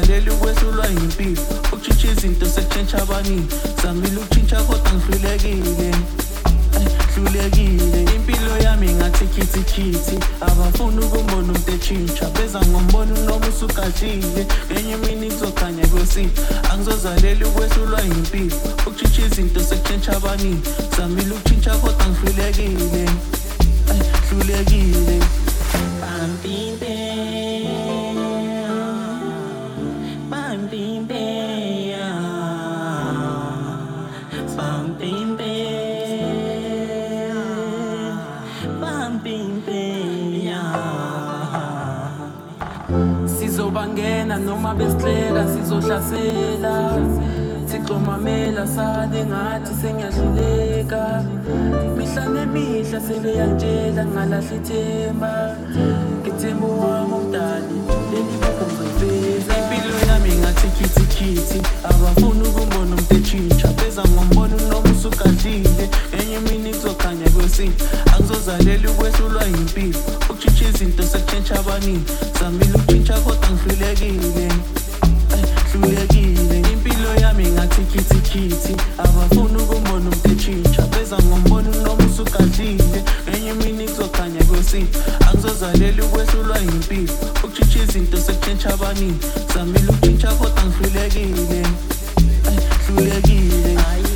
Angizozalela ukwesulwa impilo, ukutshintsha izinto sekutshintsha abaningi. Zamile ukutshintsha kodwa ngihlulekile, hlulekile. Impilo yami ngathi khithikithi, abafuni ukumbona umuntu etshintsha. Beza ngombona noma usugajile, ngenye imini kuzokhanya kwesini. Angizozalela ukwesulwa impilo, ukutshintsha izinto sekutshintsha abaningi. Zamile ukutshintsha kodwa ngihlulekile, hlulekile. Sizobangena noma besihleka, sizohlasela. Siqomamela sale ngathi sengiyahluleka. Mihla nemihla sebeyantshela ngalahla ithemba. Ngithemba wami umdali, leli buku ngizolifeza. Impilo yami ngathi khithikithi, abafuni ukumbona umuntu etshintsha. Beza ngombona noma usugajile, ngenye imini kuzokhanya kwesini. Angizozalela ukwesulwa impilo, ukutshintsha izinto sekutshintsha abaningi. Zamile ukutshintsha kodwa ngihlulekile, hlulekile. Impilo yami ngathi khithikithi, abafuni ukumbona umuntu etshintsha. Beza ngombona noma usugajile, ngenye imini kuzokhanya kwesini. Angizozalela ukwesulwa impilo, ukutshintsha izinto sekutshintsha abaningi. Zamile ukutshintsha kodwa ngihlulekile, hlulekile.